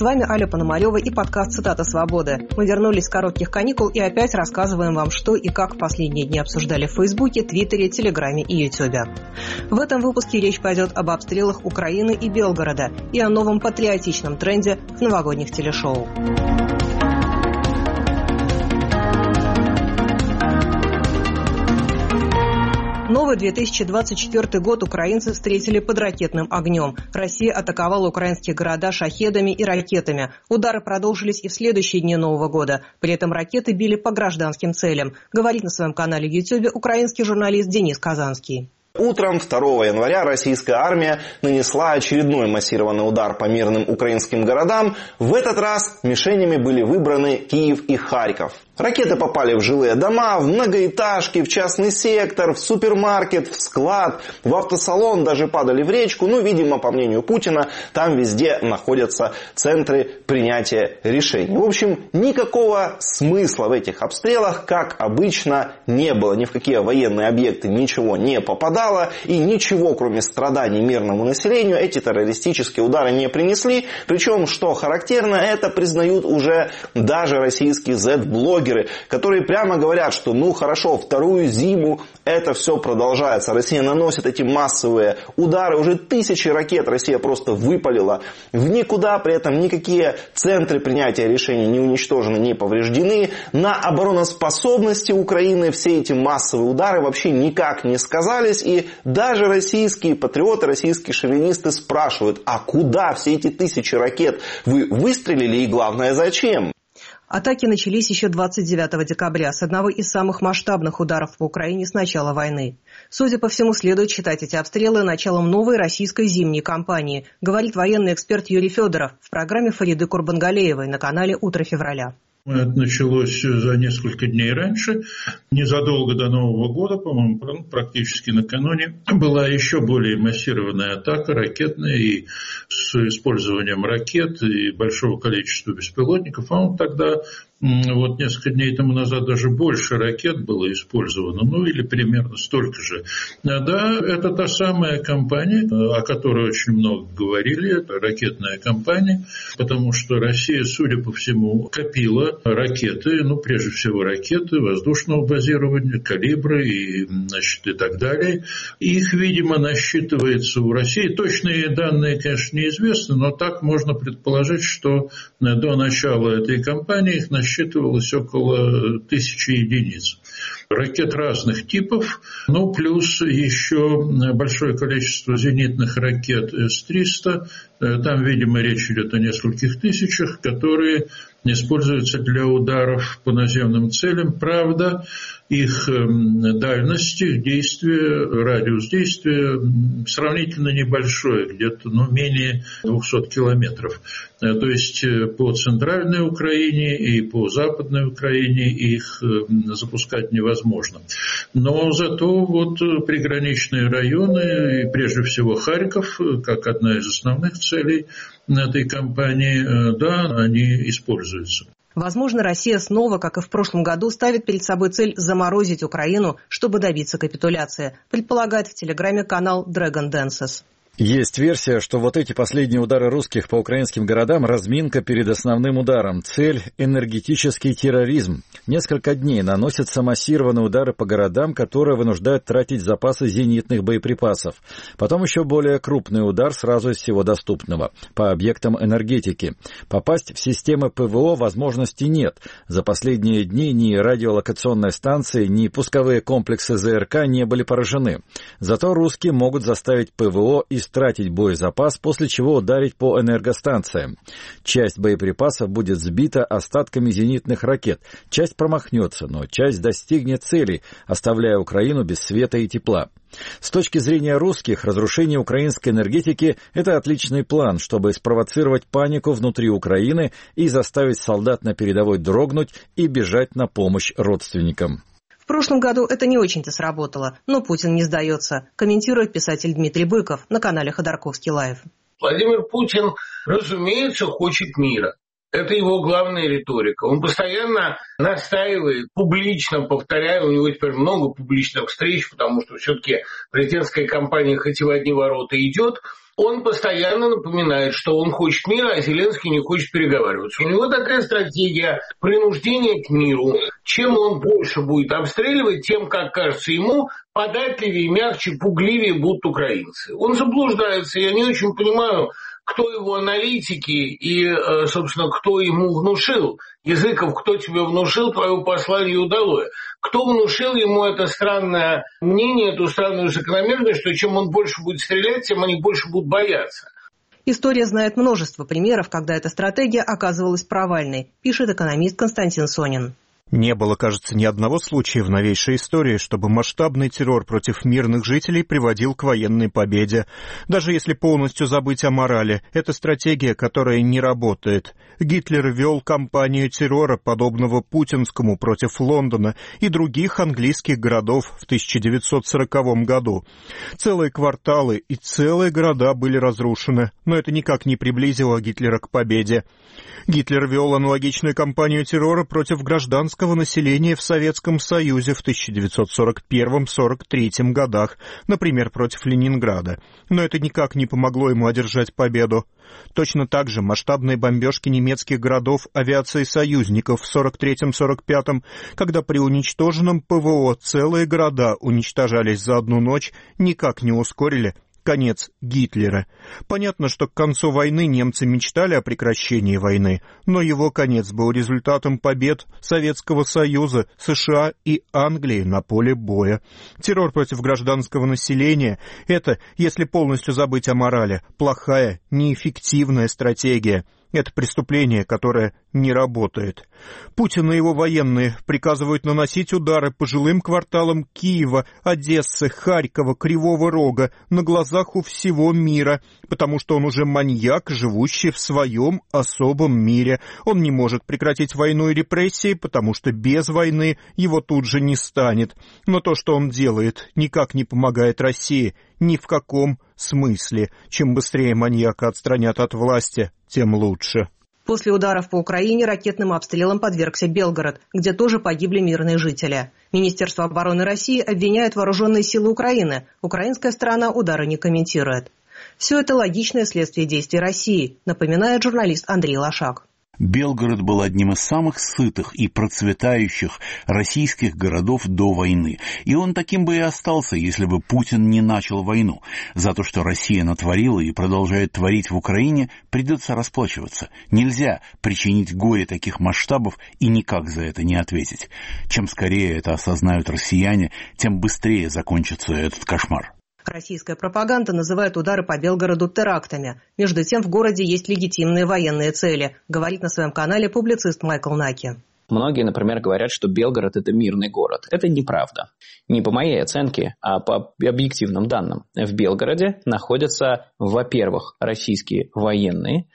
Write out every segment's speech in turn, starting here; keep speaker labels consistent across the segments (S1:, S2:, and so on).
S1: вами Аля Пономарева и подкаст «Цитата свободы». Мы вернулись с коротких каникул и опять рассказываем вам, что и как в последние дни обсуждали в Фейсбуке, Твиттере, Телеграме и Ютубе. В этом выпуске речь пойдет об обстрелах Украины и Белгорода и о новом патриотичном тренде в новогодних телешоу. Новый 2024 год украинцы встретили под ракетным огнем. Россия атаковала украинские города шахедами и ракетами. Удары продолжились и в следующие дни Нового года. При этом ракеты били по гражданским целям. Говорит на своем канале в Ютубе украинский журналист Денис Казанский.
S2: Утром 2 января российская армия нанесла очередной массированный удар по мирным украинским городам. В этот раз мишенями были выбраны Киев и Харьков. Ракеты попали в жилые дома, в многоэтажки, в частный сектор, в супермаркет, в склад, в автосалон, даже падали в речку. Видимо, по мнению Путина, там везде находятся центры принятия решений. В общем, никакого смысла в этих обстрелах, как обычно, не было. Ни в какие военные объекты ничего не попадало. И ничего, кроме страданий мирному населению, эти террористические удары не принесли. Причем, что характерно, это признают уже даже российские Z-блогеры, которые прямо говорят, что хорошо, вторую зиму это все продолжается. Россия наносит эти массовые удары. Уже тысячи ракет Россия просто выпалила в никуда. При этом никакие центры принятия решений не уничтожены, не повреждены. На обороноспособности Украины все эти массовые удары вообще никак не сказались. И даже российские патриоты, российские шовинисты спрашивают, а куда все эти тысячи ракет вы выстрелили и главное зачем?
S1: Атаки начались еще 29 декабря с одного из самых масштабных ударов по Украине с начала войны. Судя по всему, следует считать эти обстрелы началом новой российской зимней кампании, говорит военный эксперт Юрий Федоров в программе Фариды Курбангалеевой на канале «Утро февраля».
S3: Это началось за несколько дней раньше, незадолго до Нового года, по-моему, практически накануне, была еще более массированная атака ракетная и с использованием ракет и большого количества беспилотников. Тогда, несколько дней тому назад даже больше ракет было использовано, или примерно столько же. Да, это та самая кампания, о которой очень много говорили, это ракетная кампания, потому что Россия, судя по всему, копила ракеты, прежде всего ракеты воздушного базирования, калибры и так далее. Их, видимо, насчитывается у России. Точные данные, конечно, неизвестны, но так можно предположить, что до начала этой кампании их насчитывалось около 1000 единиц. Ракет разных типов, плюс еще большое количество зенитных ракет С-300. Там, видимо, речь идет о нескольких тысячах, которые используются для ударов по наземным целям. Правда, их дальность, их действия, радиус действия сравнительно небольшой, где-то менее 200 километров. То есть по центральной Украине и по западной Украине их запускать невозможно. Но зато приграничные районы, и прежде всего Харьков, как одна из основных целей этой кампании, они используются.
S1: Возможно, Россия снова, как и в прошлом году, ставит перед собой цель заморозить Украину, чтобы добиться капитуляции, предполагает в Телеграме канал Dragon Dances.
S4: Есть версия, что эти последние удары русских по украинским городам – разминка перед основным ударом. Цель – энергетический терроризм. Несколько дней наносятся массированные удары по городам, которые вынуждают тратить запасы зенитных боеприпасов. Потом еще более крупный удар сразу из всего доступного – по объектам энергетики. Попасть в системы ПВО возможности нет. За последние дни ни радиолокационные станции, ни пусковые комплексы ЗРК не были поражены. Зато русские могут заставить ПВО истратить боезапас, после чего ударить по энергостанциям. Часть боеприпасов будет сбита остатками зенитных ракет, часть промахнется, но часть достигнет цели, оставляя Украину без света и тепла. С точки зрения русских, разрушение украинской энергетики – это отличный план, чтобы спровоцировать панику внутри Украины и заставить солдат на передовой дрогнуть и бежать на помощь родственникам.
S1: В прошлом году это не очень-то сработало, но Путин не сдается, комментирует писатель Дмитрий Быков на канале Ходорковский Лайв.
S5: Владимир Путин, разумеется, хочет мира. Это его главная риторика. Он постоянно настаивает, публично, повторяю, у него теперь много публичных встреч, потому что все-таки президентская кампания хоть и в одни ворота идет, он постоянно напоминает, что он хочет мира, а Зеленский не хочет переговариваться. У него такая стратегия принуждения к миру. Чем он больше будет обстреливать, тем, как кажется ему, податливее, мягче, пугливее будут украинцы. Он заблуждается. Я не очень понимаю, кто его аналитики и, собственно, кто ему внушил. Языков, кто тебе внушил твое послание удалое? Кто внушил ему это странное мнение, эту странную закономерность, что чем он больше будет стрелять, тем они больше будут бояться?
S1: История знает множество примеров, когда эта стратегия оказывалась провальной, пишет экономист Константин Сонин.
S6: Не было, кажется, ни одного случая в новейшей истории, чтобы масштабный террор против мирных жителей приводил к военной победе. Даже если полностью забыть о морали, это стратегия, которая не работает. Гитлер вел кампанию террора, подобного путинскому, против Лондона и других английских городов в 1940 году. Целые кварталы и целые города были разрушены, но это никак не приблизило Гитлера к победе. Гитлер вел аналогичную кампанию террора против гражданского населения в Советском Союзе в 1941-43 годах, например, против Ленинграда. Но это никак не помогло ему одержать победу. Точно так же масштабные бомбежки немецких городов авиацией союзников в 43-45, когда при уничтоженном ПВО целые города уничтожались за одну ночь, никак не ускорили конец Гитлера. Понятно, что к концу войны немцы мечтали о прекращении войны, но его конец был результатом побед Советского Союза, США и Англии на поле боя. Террор против гражданского населения – это, если полностью забыть о морали, плохая, неэффективная стратегия. Это преступление, которое не работает. Путин и его военные приказывают наносить удары по жилым кварталам Киева, Одессы, Харькова, Кривого Рога на глазах у всего мира, потому что он уже маньяк, живущий в своем особом мире. Он не может прекратить войну и репрессии, потому что без войны его тут же не станет. Но то, что он делает, никак не помогает России. Ни в каком смысле. Чем быстрее маньяка отстранят от власти, тем лучше.
S1: После ударов по Украине ракетным обстрелам подвергся Белгород, где тоже погибли мирные жители. Министерство обороны России обвиняет вооруженные силы Украины. Украинская сторона удары не комментирует. Все это логичное следствие действий России, напоминает журналист Андрей Лошак.
S7: Белгород был одним из самых сытых и процветающих российских городов до войны. И он таким бы и остался, если бы Путин не начал войну. За то, что Россия натворила и продолжает творить в Украине, придется расплачиваться. Нельзя причинить горе таких масштабов и никак за это не ответить. Чем скорее это осознают россияне, тем быстрее закончится этот кошмар.
S1: Российская пропаганда называет удары по Белгороду терактами. Между тем, в городе есть легитимные военные цели, говорит на своем канале публицист Майкл Наки.
S8: Многие, например, говорят, что Белгород – это мирный город. Это неправда. Не по моей оценке, а по объективным данным. В Белгороде находятся, во-первых, российские военные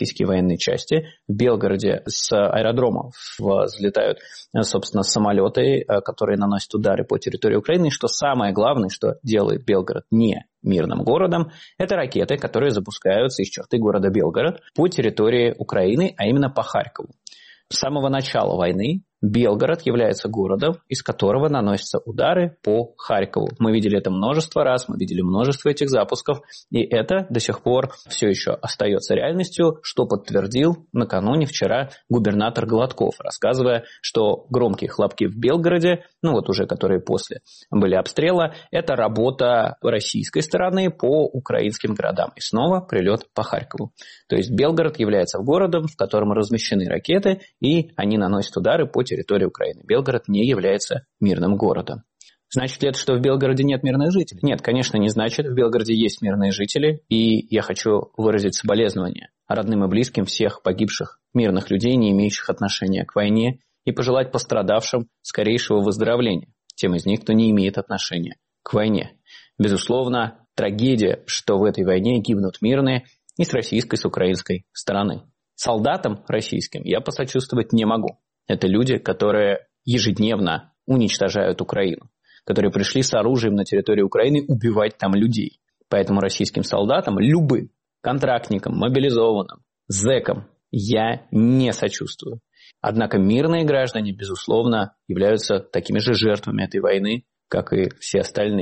S8: части. В Белгороде с аэродромов взлетают, собственно, самолеты, которые наносят удары по территории Украины. И что самое главное, что делает Белгород не мирным городом, это ракеты, которые запускаются из черты города Белгород по территории Украины, а именно по Харькову. С самого начала войны Белгород является городом, из которого наносятся удары по Харькову. Мы видели это множество раз, мы видели множество этих запусков, и это до сих пор все еще остается реальностью, что подтвердил накануне вчера губернатор Гладков, рассказывая, что громкие хлопки в Белгороде, уже которые после были обстрела, это работа российской стороны по украинским городам. И снова прилет по Харькову. То есть Белгород является городом, в котором размещены ракеты, и они наносят удары по территории Украины. Белгород не является мирным городом. Значит ли это, что в Белгороде нет мирных жителей? Нет, конечно, не значит. В Белгороде есть мирные жители, и я хочу выразить соболезнования родным и близким всех погибших мирных людей, не имеющих отношения к войне, и пожелать пострадавшим скорейшего выздоровления, тем из них, кто не имеет отношения к войне. Безусловно, трагедия, что в этой войне гибнут мирные и с российской, и с украинской стороны. Солдатам российским я посочувствовать не могу. Это люди, которые ежедневно уничтожают Украину, которые пришли с оружием на территорию Украины убивать там людей. Поэтому российским солдатам, любым контрактникам, мобилизованным, зэкам я не сочувствую. Однако мирные граждане, безусловно, являются такими же жертвами этой войны, как и все остальные.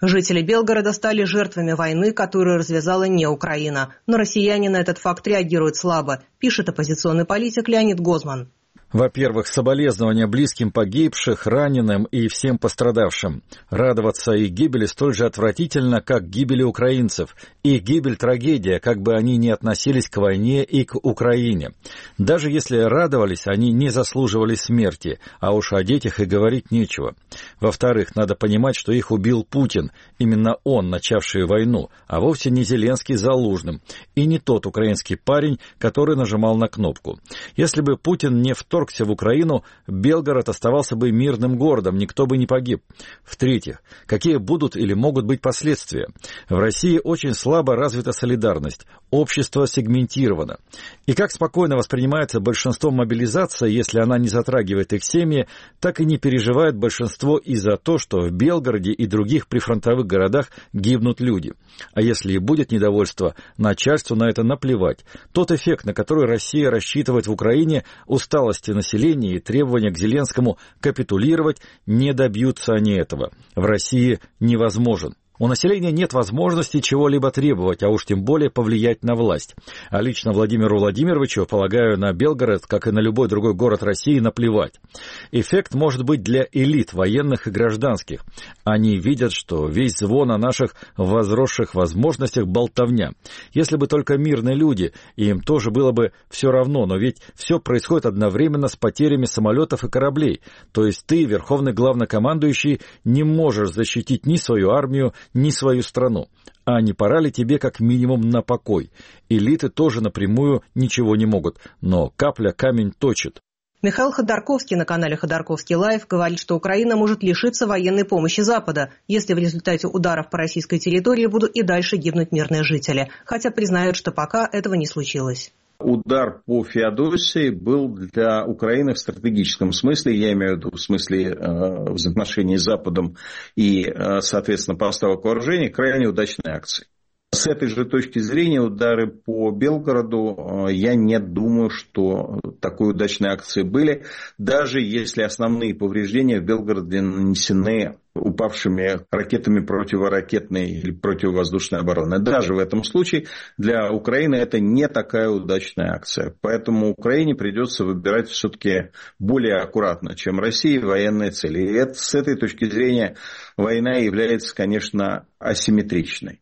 S1: Жители Белгорода стали жертвами войны, которую развязала не Украина. Но россияне на этот факт реагируют слабо, пишет оппозиционный политик Леонид Гозман.
S4: Во-первых, соболезнования близким погибших, раненым и всем пострадавшим. Радоваться их гибели столь же отвратительно, как гибели украинцев. Их гибель – трагедия, как бы они ни относились к войне и к Украине. Даже если радовались, они не заслуживали смерти, а уж о детях и говорить нечего. Во-вторых, надо понимать, что их убил Путин, именно он, начавший войну, а вовсе не Зеленский с Залужным, и не тот украинский парень, который нажимал на кнопку. Если бы Путин не вторгся в Украину, Белгород оставался бы мирным городом, никто бы не погиб. В-третьих, какие будут или могут быть последствия? В России очень слабо развита солидарность, общество сегментировано. И как спокойно воспринимается большинством мобилизация, если она не затрагивает их семьи, так и не переживает большинство и за то, что в Белгороде и других прифронтовых городах гибнут люди. А если и будет недовольство, начальству на это наплевать. Тот эффект, на который Россия рассчитывает в Украине, усталости населения и требования к Зеленскому капитулировать, не добьются они этого. В России невозможен. У населения нет возможности чего-либо требовать, а уж тем более повлиять на власть. А лично Владимиру Владимировичу, полагаю, на Белгород, как и на любой другой город России, наплевать. Эффект может быть для элит, военных и гражданских. Они видят, что весь звон о наших возросших возможностях – болтовня. Если бы только мирные люди, им тоже было бы все равно, но ведь все происходит одновременно с потерями самолетов и кораблей. То есть ты, верховный главнокомандующий, не можешь защитить ни свою армию, ни свою страну. А не пора ли тебе как минимум на покой? Элиты тоже напрямую ничего не могут, но капля камень точит.
S1: Михаил Ходорковский на канале Ходорковский Лайв говорит, что Украина может лишиться военной помощи Запада, если в результате ударов по российской территории будут и дальше гибнуть мирные жители, хотя признают, что пока этого не случилось.
S9: Удар по Феодосии был для Украины в стратегическом смысле, я имею в виду в смысле взаимоотношений с Западом и, соответственно, поставок вооружений, крайне удачной акцией. С этой же точки зрения удары по Белгороду, я не думаю, что такой удачной акции были, даже если основные повреждения в Белгороде нанесены упавшими ракетами противоракетной или противовоздушной обороны. Даже в этом случае для Украины это не такая удачная акция. Поэтому Украине придется выбирать все-таки более аккуратно, чем России, военные цели. И с этой точки зрения война является, конечно, асимметричной.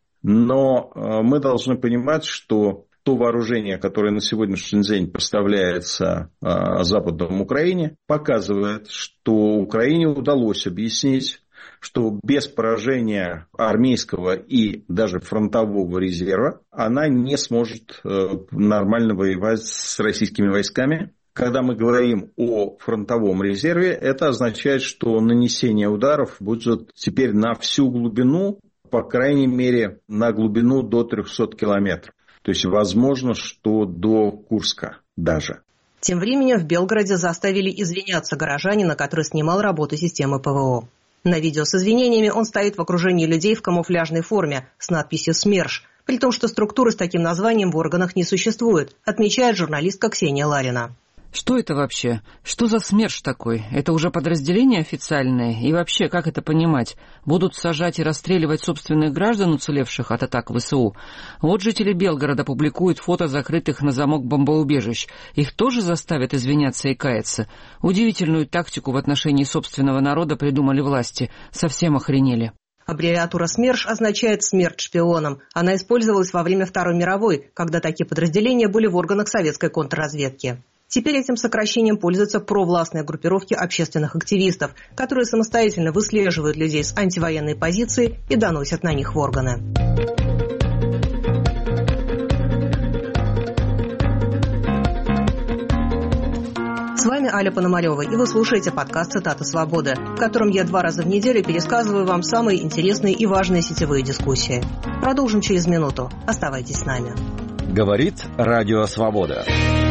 S9: Но мы должны понимать, что то вооружение, которое на сегодняшний день поставляется Западом Украине, показывает, что Украине удалось объяснить, что без поражения армейского и даже фронтового резерва она не сможет нормально воевать с российскими войсками. Когда мы говорим о фронтовом резерве, это означает, что нанесение ударов будет теперь на всю глубину, по крайней мере, на глубину до 300 километров. То есть, возможно, что до Курска даже.
S1: Тем временем в Белгороде заставили извиняться горожанина, который снимал работу системы ПВО. На видео с извинениями он стоит в окружении людей в камуфляжной форме с надписью «СМЕРШ», при том, что структуры с таким названием в органах не существует, отмечает журналистка Ксения Ларина.
S10: Что это вообще? Что за СМЕРШ такой? Это уже подразделение официальное? И вообще, как это понимать? Будут сажать и расстреливать собственных граждан, уцелевших от атак ВСУ? Вот жители Белгорода публикуют фото закрытых на замок бомбоубежищ. Их тоже заставят извиняться и каяться? Удивительную тактику в отношении собственного народа придумали власти. Совсем охренели.
S1: Аббревиатура СМЕРШ означает «смерть шпионам». Она использовалась во время Второй мировой, когда такие подразделения были в органах советской контрразведки. Теперь этим сокращением пользуются провластные группировки общественных активистов, которые самостоятельно выслеживают людей с антивоенной позиции и доносят на них в органы. С вами Аля Пономарева, и вы слушаете подкаст «Цитата свободы», в котором я 2 раза в неделю пересказываю вам самые интересные и важные сетевые дискуссии. Продолжим через минуту. Оставайтесь с нами.
S4: Говорит Радио Свобода.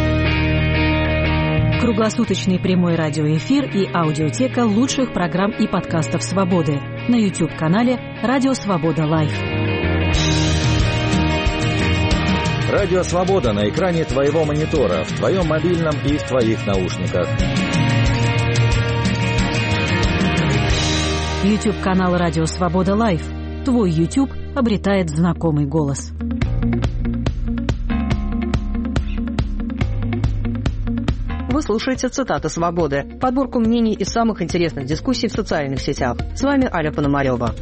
S11: Круглосуточный прямой радиоэфир и аудиотека лучших программ и подкастов «Свободы» на YouTube-канале «Радио Свобода Лайв».
S4: Радио Свобода на экране твоего монитора, в твоем мобильном и в твоих наушниках.
S11: YouTube-канал «Радио Свобода Лайв». твой YouTube обретает знакомый голос.
S1: Вы слушаете «Цитаты свободы», подборку мнений из самых интересных дискуссий в социальных сетях. С вами Аля Пономарева.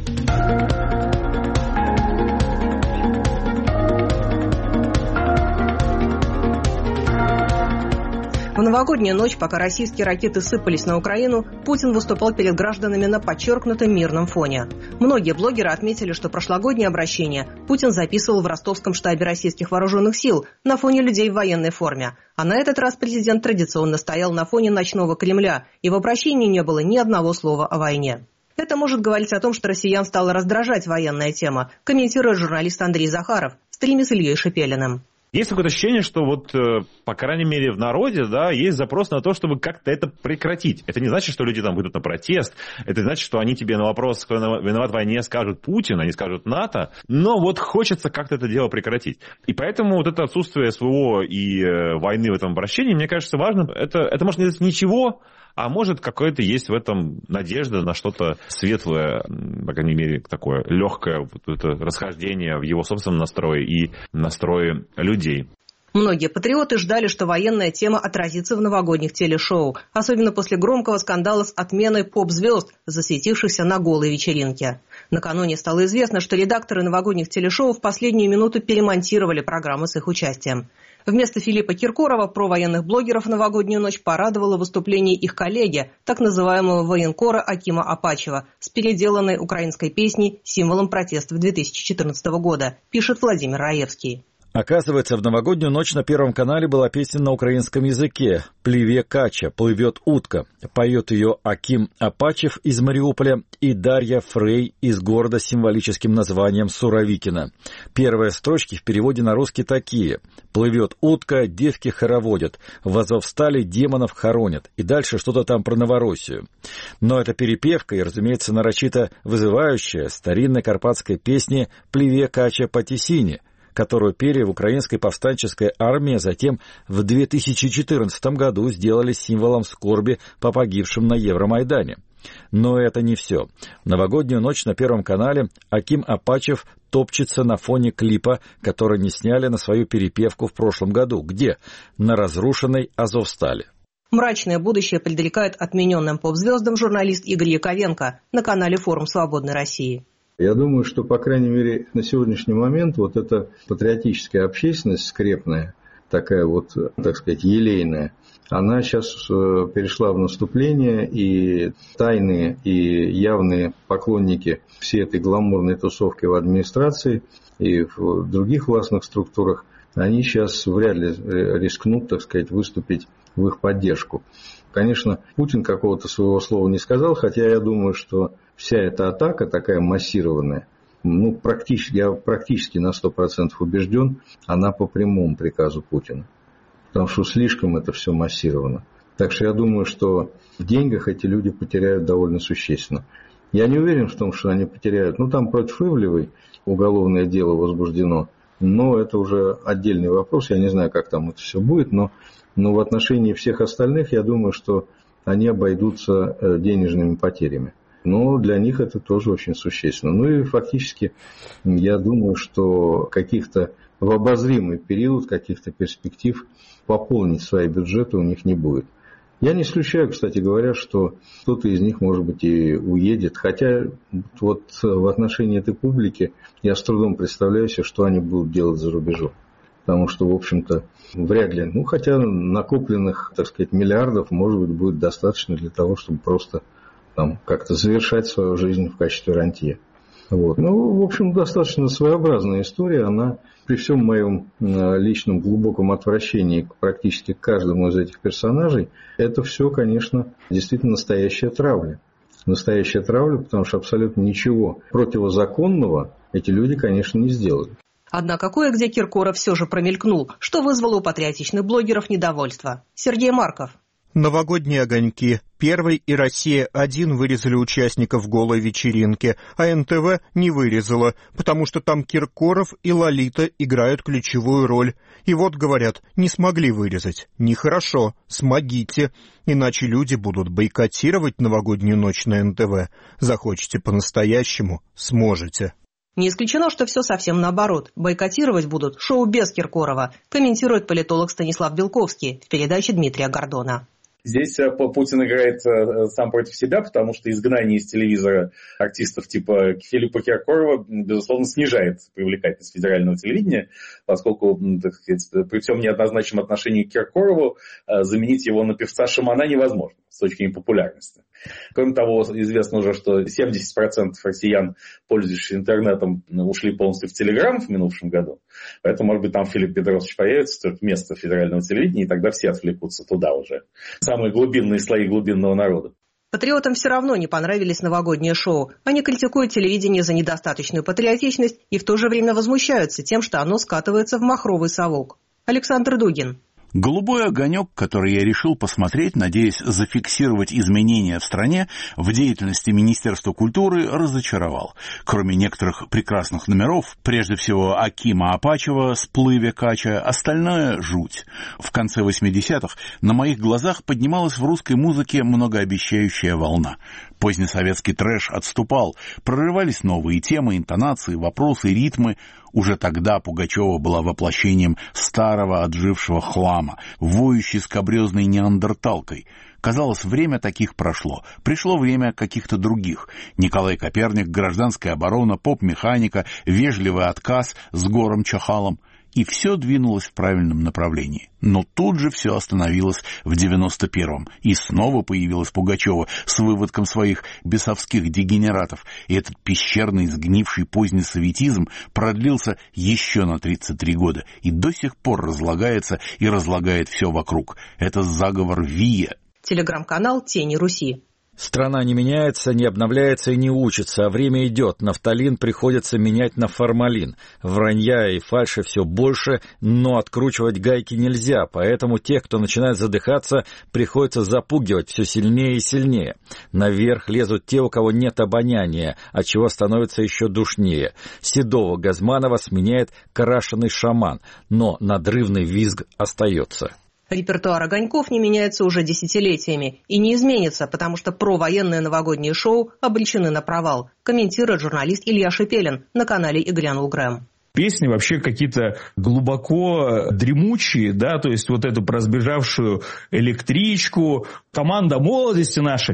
S1: В новогоднюю ночь, пока российские ракеты сыпались на Украину, Путин выступал перед гражданами на подчеркнутом мирном фоне. Многие блогеры отметили, что прошлогоднее обращение Путин записывал в ростовском штабе российских вооруженных сил на фоне людей в военной форме. А на этот раз президент традиционно стоял на фоне ночного Кремля, и в обращении не было ни одного слова о войне. Это может говорить о том, что россиян стала раздражать военная тема, комментирует журналист Андрей Захаров в стриме с Ильей Шепелиным.
S12: Есть какое-то ощущение, что вот, по крайней мере, в народе, да, есть запрос на то, чтобы как-то это прекратить. Это не значит, что люди там выйдут на протест. Это значит, что они тебе на вопрос, кто виноват в войне, скажут Путин, они скажут НАТО. Но вот хочется как-то это дело прекратить. И поэтому вот это отсутствие СВО и войны в этом обращении, мне кажется, важно. Это может не сказать ничего, а может, какое-то есть в этом надежда на что-то светлое, по крайней мере, такое легкое вот это расхождение в его собственном настрое и настрое людей.
S1: Многие патриоты ждали, что военная тема отразится в новогодних телешоу, особенно после громкого скандала с отменой поп-звезд, засветившихся на голой вечеринке. Накануне стало известно, что редакторы новогодних телешоу в последнюю минуту перемонтировали программы с их участием. Вместо Филиппа Киркорова провоенных блогеров в новогоднюю ночь порадовало выступление их коллеги, так называемого военкора Акима Апачева, с переделанной украинской песней символом протеста 2014 года, пишет Владимир Раевский.
S4: Оказывается, в новогоднюю ночь на Первом канале была песня на украинском языке «Плыве кача, плывет утка». Поет ее Аким Апачев из Мариуполя и Дарья Фрей из города с символическим названием Суровикино. Первые строчки в переводе на русский такие: «Плывет утка, девки хороводят, в Азовстали демонов хоронят». И дальше что-то там про Новороссию. Но это перепевка и, разумеется, нарочито вызывающая старинной карпатской песни «Плыве кача по тесине», которую пели в украинской повстанческой армии, а затем в 2014 году сделали символом скорби по погибшим на Евромайдане. Но это не все. В новогоднюю ночь на Первом канале Аким Апачев топчется на фоне клипа, который не сняли на свою перепевку в прошлом году. Где? На разрушенной Азовстали.
S1: Мрачное будущее предрекает отмененным поп-звездам журналист Игорь Яковенко на канале «Форум Свободной России».
S9: Я думаю, что, по крайней мере, на сегодняшний момент вот эта патриотическая общественность скрепная, такая вот, так сказать, елейная, она сейчас перешла в наступление, и тайные и явные поклонники всей этой гламурной тусовки в администрации и в других властных структурах, они сейчас вряд ли рискнут, так сказать, выступить в их поддержку. Конечно, Путин какого-то своего слова не сказал, хотя я думаю, что вся эта атака такая массированная, я практически на 100% убежден, она по прямому приказу Путина. Потому что слишком это все массировано. Так что я думаю, что в деньгах эти люди потеряют довольно существенно. Я не уверен в том, что они потеряют. Там против Ивлевой уголовное дело возбуждено, но это уже отдельный вопрос. Я не знаю, как там это все будет, но в отношении всех остальных я думаю, что они обойдутся денежными потерями. Но для них это тоже очень существенно. И фактически я думаю, что каких-то в обозримый период, каких-то перспектив пополнить свои бюджеты у них не будет. Я не исключаю, кстати говоря, что кто-то из них, может быть, и уедет. Хотя вот в отношении этой публики я с трудом представляю себе, что они будут делать за рубежом. Потому что, в общем-то, вряд ли, хотя накопленных, так сказать, миллиардов, может быть, будет достаточно для того, чтобы просто как-то завершать свою жизнь в качестве рантье. В общем, достаточно своеобразная история. Она, при всем моем личном глубоком отвращении практически к каждому из этих персонажей, это все, конечно, действительно настоящая травля. Настоящая травля, потому что абсолютно ничего противозаконного эти люди, конечно, не сделали.
S1: Однако кое-где Киркоров все же промелькнул, что вызвало у патриотичных блогеров недовольство. Сергей Марков.
S6: Новогодние огоньки. Первый и «Россия-1» вырезали участников голой вечеринки, а НТВ не вырезала, потому что там Киркоров и Лолита играют ключевую роль. И вот, говорят, не смогли вырезать. Нехорошо, смогите, иначе люди будут бойкотировать новогоднюю ночь на НТВ. Захочете по-настоящему — сможете.
S1: Не исключено, что все совсем наоборот. Бойкотировать будут шоу без Киркорова, комментирует политолог Станислав Белковский в передаче Дмитрия Гордона.
S13: Здесь Путин играет сам против себя, потому что изгнание из телевизора артистов типа Филиппа Киркорова, безусловно, снижает привлекательность федерального телевидения, поскольку, так сказать, при всем неоднозначном отношении к Киркорову заменить его на певца-шамана невозможно с точки зрения популярности. Кроме того, известно уже, что 70% россиян, пользующихся интернетом, ушли полностью в Телеграм в минувшем году. Поэтому, может быть, там Филипп Петросович появится вместо федерального телевидения, и тогда все отвлекутся туда уже. Самые глубинные слои глубинного народа.
S1: Патриотам все равно не понравились новогодние шоу. Они критикуют телевидение за недостаточную патриотичность и в то же время возмущаются тем, что оно скатывается в махровый совок. Александр Дугин.
S7: «Голубой огонек», который я решил посмотреть, надеясь зафиксировать изменения в стране, в деятельности Министерства культуры разочаровал. Кроме некоторых прекрасных номеров, прежде всего Акима Апачева «Сплыве Кача», остальное — жуть. В конце 80-х на моих глазах поднималась в русской музыке многообещающая волна. Позднесоветский трэш отступал, прорывались новые темы, интонации, вопросы, ритмы. Уже тогда Пугачева была воплощением старого отжившего хлама, воющей скабрезной неандерталкой. Казалось, время таких прошло. Пришло время каких-то других. Николай Коперник, гражданская оборона, поп-механика, вежливый отказ с Гором Чахалом. И все двинулось в правильном направлении. Но тут же все остановилось в 91-м. И снова появилась Пугачева с выводком своих бесовских дегенератов. И этот пещерный, сгнивший поздний советизм продлился еще на 33 года. И до сих пор разлагается и разлагает все вокруг. Это заговор ВИА.
S1: Телеграм-канал «Тени Руси».
S4: Страна не меняется, не обновляется и не учится, а время идет. Нафталин приходится менять на формалин. Вранья и фальши все больше, но откручивать гайки нельзя, поэтому тех, кто начинает задыхаться, приходится запугивать все сильнее и сильнее. Наверх лезут те, у кого нет обоняния, отчего становится еще душнее. Седого Газманова сменяет крашеный шаман, но надрывный визг остается.
S1: Репертуар огоньков не меняется уже десятилетиями и не изменится, потому что провоенные новогодние шоу обречены на провал, комментирует журналист Илья Шепелин на канале «И глянул Грэм».
S14: Песни вообще какие-то глубоко дремучие, да, то есть вот эту разбежавшую электричку, команда молодости наша,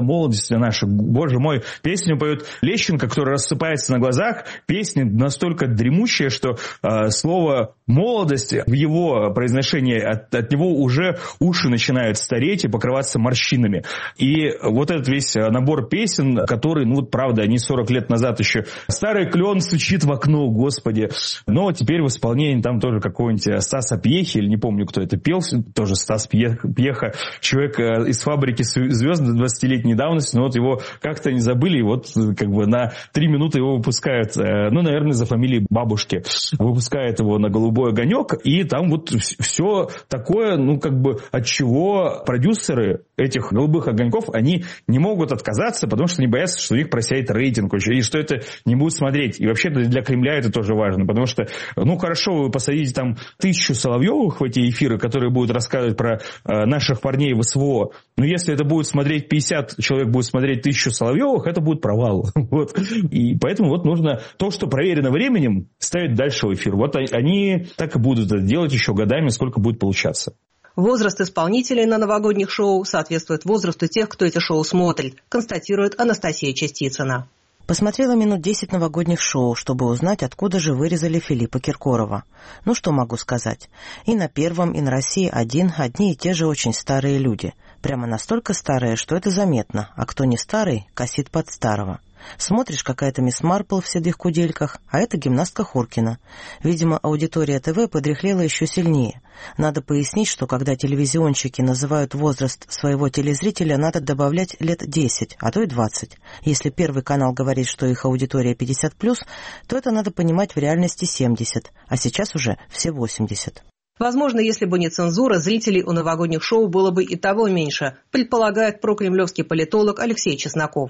S14: боже мой, песню поет Лещенко, который рассыпается на глазах, песня настолько дремучая, что слово «молодость» в его произношении, от него уже уши начинают стареть и покрываться морщинами. И вот этот весь набор песен, который, ну вот правда, они 40 лет назад еще «Старый клен стучит в окно, господи», но теперь в исполнении там тоже какого-нибудь Стаса Пьехи, или не помню, кто это пел, тоже Стас Пьеха, человек из «Фабрики звезд» 20-летней давности, но вот его как-то не забыли, и вот как бы на 3 минуты его выпускают, ну, наверное, за фамилией бабушки, выпускают его на «Голубой огонек», и там вот все такое, ну, как бы, от чего продюсеры этих «Голубых огоньков», они не могут отказаться, потому что они боятся, что у них просядет рейтинг, и что это не будут смотреть. И вообще для Кремля это тоже важно, потому что, ну, хорошо, вы посадите там 1000 Соловьевых в эти эфиры, которые будут рассказывать про наших парней в СВО, но если это будет смотреть 50 человек, будет смотреть 1000 Соловьевых, это будет провал. Вот. И поэтому вот нужно то, что проверено временем, ставить дальше в эфир. Вот они так и будут это делать еще годами, сколько будет получаться.
S1: Возраст исполнителей на новогодних шоу соответствует возрасту тех, кто эти шоу смотрит, констатирует Анастасия Частицына.
S15: Посмотрела минут 10 новогодних шоу, чтобы узнать, откуда же вырезали Филиппа Киркорова. Ну, что могу сказать. И на Первом, и на России-1 одни и те же очень старые люди. Прямо настолько старые, что это заметно, а кто не старый, косит под старого. Смотришь, какая-то мисс Марпл в седых кудельках, а это гимнастка Хуркина. Видимо, аудитория ТВ подряхлела еще сильнее. Надо пояснить, что когда телевизионщики называют возраст своего телезрителя, надо добавлять лет 10, а то и 20. Если Первый канал говорит, что их аудитория 50+, то это надо понимать в реальности 70, а сейчас уже все 80.
S1: Возможно, если бы не цензура, зрителей у новогодних шоу было бы и того меньше, предполагает прокремлевский политолог Алексей Чесноков.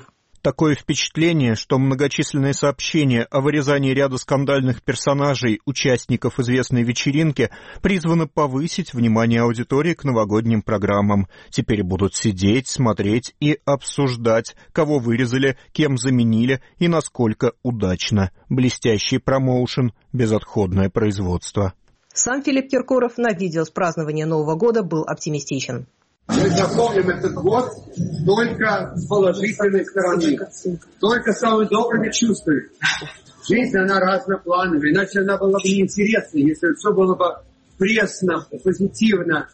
S6: Такое впечатление, что многочисленные сообщения о вырезании ряда скандальных персонажей, участников известной вечеринки, призваны повысить внимание аудитории к новогодним программам. Теперь будут сидеть, смотреть и обсуждать, кого вырезали, кем заменили и насколько удачно. Блестящий промоушен, безотходное производство.
S1: Сам Филипп Киркоров на видео с празднования Нового года был оптимистичен.
S16: Мы запомним этот год только с положительной стороны, только самыми добрыми чувствами. Жизнь, она разноплановая, иначе она была бы неинтересной, если все было бы пресно, позитивно.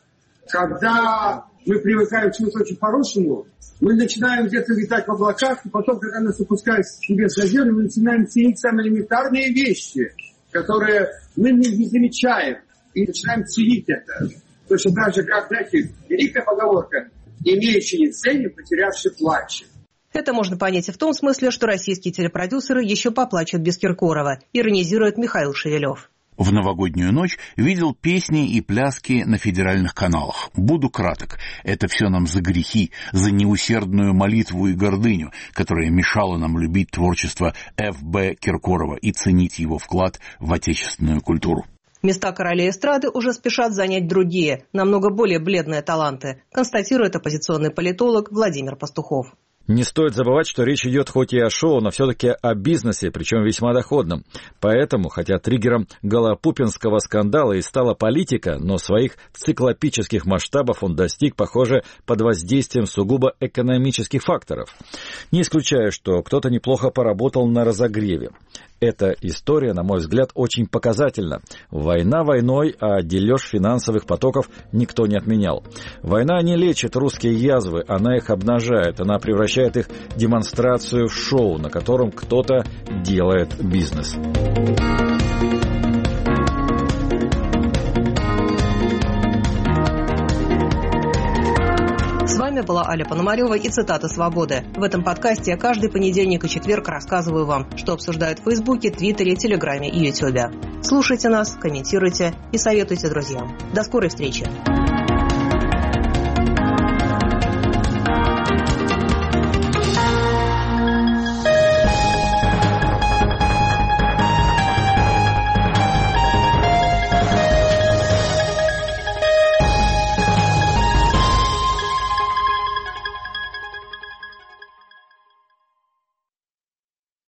S16: Когда мы привыкаем к чему-то очень хорошему, мы начинаем где-то летать в облаках, и потом, когда нас опускают с небес на землю, мы начинаем ценить самые элементарные вещи, которые мы не замечаем, и начинаем ценить это. Точно так же, как, знаете, великая поговорка «имеющий не ценит, потерявший плачет».
S1: Это можно понять и в том смысле, что российские телепродюсеры еще поплачут без Киркорова, иронизирует Михаил Шевелев.
S7: В новогоднюю ночь видел песни и пляски на федеральных каналах. Буду краток. Это все нам за грехи, за неусердную молитву и гордыню, которая мешала нам любить творчество Ф.Б. Киркорова и ценить его вклад в отечественную культуру.
S1: Места королей эстрады уже спешат занять другие, намного более бледные таланты, констатирует оппозиционный политолог Владимир Пастухов.
S4: Не стоит забывать, что речь идет хоть и о шоу, но все-таки о бизнесе, причем весьма доходном. Поэтому, хотя триггером голопупинского скандала и стала политика, но своих циклопических масштабов он достиг, похоже, под воздействием сугубо экономических факторов. Не исключаю, что кто-то неплохо поработал на разогреве. Эта история, на мой взгляд, очень показательна. Война войной, а дележ финансовых потоков никто не отменял. Война не лечит русские язвы, она их обнажает, она превращает их в демонстрацию в шоу, на котором кто-то делает бизнес.
S1: С вами была Аля Пономарева и цитата «Свободы». В этом подкасте я каждый понедельник и четверг рассказываю вам, что обсуждают в Фейсбуке, Твиттере, Телеграме и Ютубе. Слушайте нас, комментируйте и советуйте друзьям. До скорой встречи!